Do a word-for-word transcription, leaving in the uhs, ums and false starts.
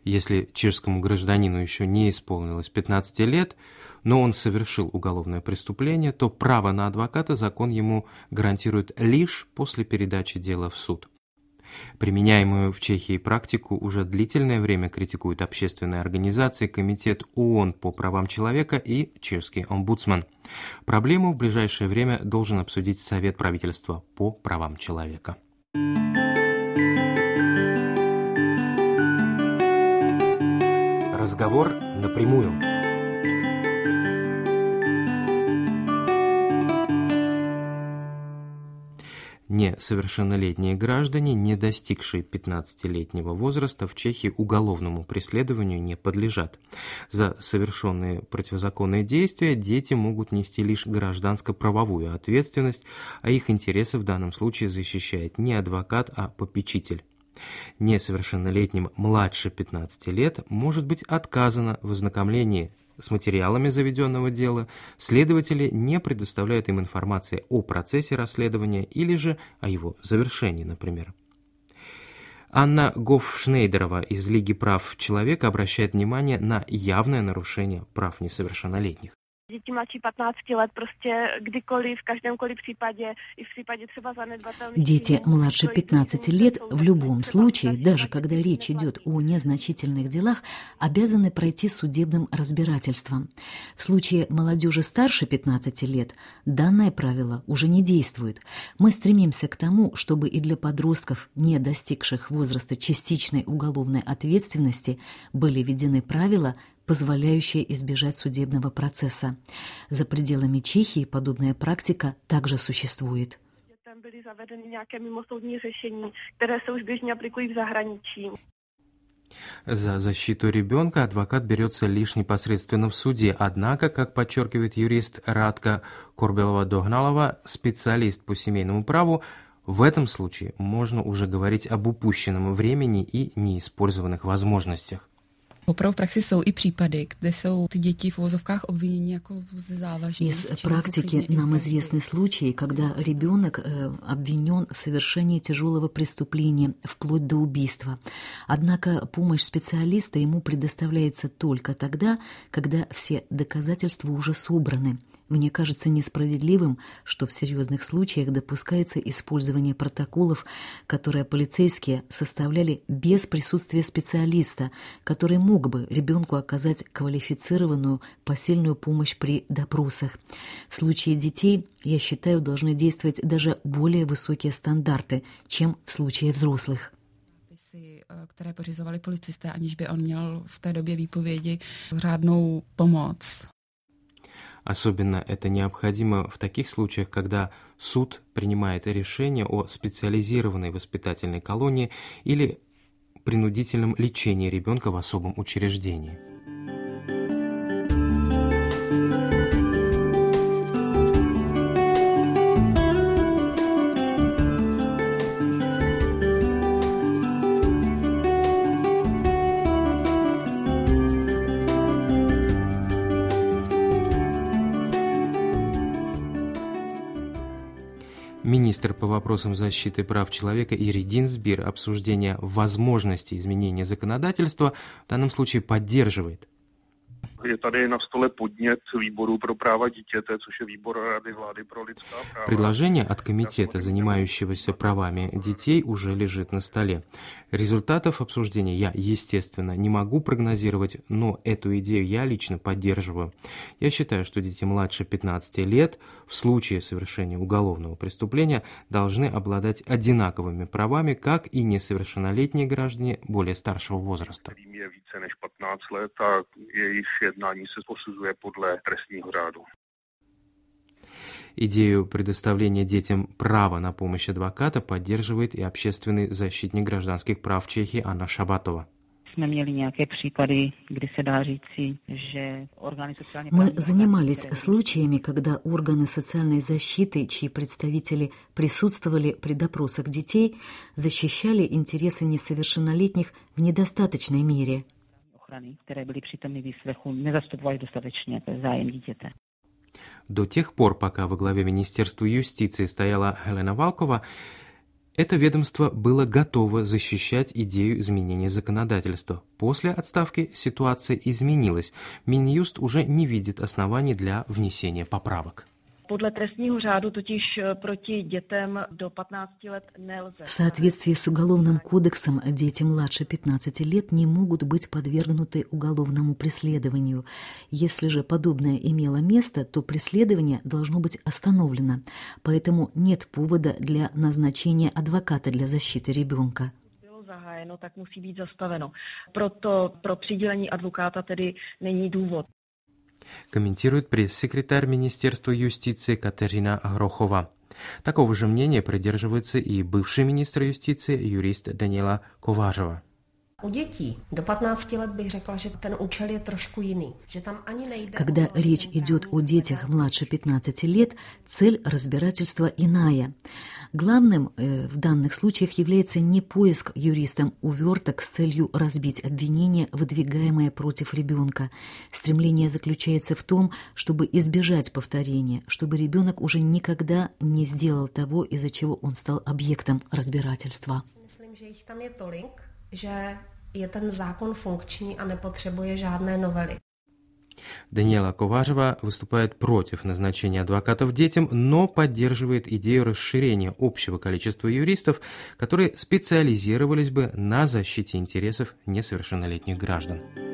Если чешскому гражданину еще не исполнилось пятнадцати лет, но он совершил уголовное преступление, то право на адвоката закон ему гарантирует лишь после передачи дела в суд. Применяемую в Чехии практику уже длительное время критикуют общественные организации, Комитет ООН по правам человека и чешский омбудсман. Проблему в ближайшее время должен обсудить Совет правительства по правам человека. Разговор напрямую. Несовершеннолетние граждане, не достигшие пятнадцатилетнего возраста, в Чехии уголовному преследованию не подлежат. За совершенные противозаконные действия дети могут нести лишь гражданско-правовую ответственность, а их интересы в данном случае защищает не адвокат, а попечитель. Несовершеннолетним младше пятнадцати лет может быть отказано в ознакомлении с материалами заведенного дела, следователи не предоставляют им информации о процессе расследования или же о его завершении, например. Анна Гофшнейдерова из Лиги прав человека обращает внимание на явное нарушение прав несовершеннолетних. Děti mladší patnácti let prostě kdykoliv, v každémkoliv případě, и в případě třeba занедбательных... Дети младше пятнадцати лет в любом случае, даже когда речь идет о незначительных делах, обязаны пройти судебным разбирательством. В случае молодежи старше пятнадцати лет данное правило уже не действует. Мы стремимся к тому, чтобы и для подростков, не достигших возраста частичной уголовной ответственности, были введены правила, позволяющие избежать судебного процесса. За пределами Чехии подобная практика также существует. Tam byly zavedeny nějaké mimosoudní řešení, které se už běžně aplikují v zahraničí. За защиту ребенка адвокат берется лишь непосредственно в суде, однако, как подчеркивает юрист Радка Корбелова-Догналова, специалист по семейному праву, в этом случае можно уже говорить об упущенном времени и неиспользованных возможностях. Opravdu v praxi jsou i případy, kde jsou ty děti v uvozovkách обвинены jako v závažných. Из практики нам известны случаи, когда ребенок обвинен в совершении тяжелого преступления, вплоть до убийства. Однако помощь специалиста ему предоставляется только тогда, когда все доказательства уже собраны. Мне кажется несправедливым, что в серьезных случаях допускается использование протоколов, которые полицейские составляли без присутствия специалиста, который мог бы ребенку оказать квалифицированную посильную помощь при допросах. В случае детей, я считаю, должны действовать даже более высокие стандарты, чем в случае взрослых. Které pořizovali policisté, aniž by on měl v té době výpovědi řádnou pomoc. Особенно это необходимо в таких случаях, когда суд принимает решение о специализированной воспитательной колонии или принудительном лечении ребенка в особом учреждении. Министр по вопросам защиты прав человека Иридин Сбир обсуждение возможности изменения законодательства в данном случае поддерживает. Je tady na stole podnět výboru pro práva dítěte, což je výbor Rady vlády pro lidská práva. Предложение от комитета, занимающегося правами детей, уже лежит на столе. Результатов обсуждения я, естественно, не могу прогнозировать, но эту идею я лично поддерживаю. Я считаю, что дети младше пятнадцати лет в случае совершения уголовного преступления должны обладать одинаковыми правами, как и несовершеннолетние граждане более старшего возраста. Je více než patnáct let a jejich jednání se posuzuje podle trestního řádu. Идею предоставления детям права на помощь адвоката поддерживает и общественный защитник гражданских прав Чехии Анна Шабатова. Мы занимались случаями, когда органы социальной защиты, чьи представители присутствовали при допросах детей, защищали интересы несовершеннолетних в недостаточной мере. До тех пор, пока во главе Министерства юстиции стояла Хелена Валкова, Это ведомство было готово защищать идею изменения законодательства. После отставки ситуация изменилась. Минюст уже не видит оснований для внесения поправок. Podle trestního řádu totiž proti dětem do patnácti let nelze. В соответствии с Уголовным кодексом, дети младше пятнадцати лет не могут быть подвергнуты уголовному преследованию. Если же подобное имело место, то преследование должно быть остановлено. Поэтому нет повода для назначения адвоката для защиты ребенка. Zahájeno, tak musí být zastaveno. Proto pro přidělení advokáta tedy není důvod. Комментирует пресс-секретарь Министерства юстиции Катерина Грохова. Такого же мнения придерживается и бывший министр юстиции, юрист Daniela Kovářová. У детей до пятнадцати лет bych řekla, že ten účel je trošku jiný, že tam ani nejde. Когда речь идет о детях младше пятнадцати лет, цель разбирательства иная. Главным э, в данных случаях является не поиск юристом уверток с целью разбить обвинение, выдвигаемое против ребенка. Стремление заключается в том, чтобы избежать повторения, чтобы ребенок уже никогда не сделал того, из-за чего он стал объектом разбирательства. Myslím, že jich tam je tolik, že je ten zákon funkční a nepotřebuje žádné novely. Daniela Kovářová выступает против назначения адвокатов детям, но поддерживает идею расширения общего количества юристов, которые специализировались бы на защите интересов несовершеннолетних граждан.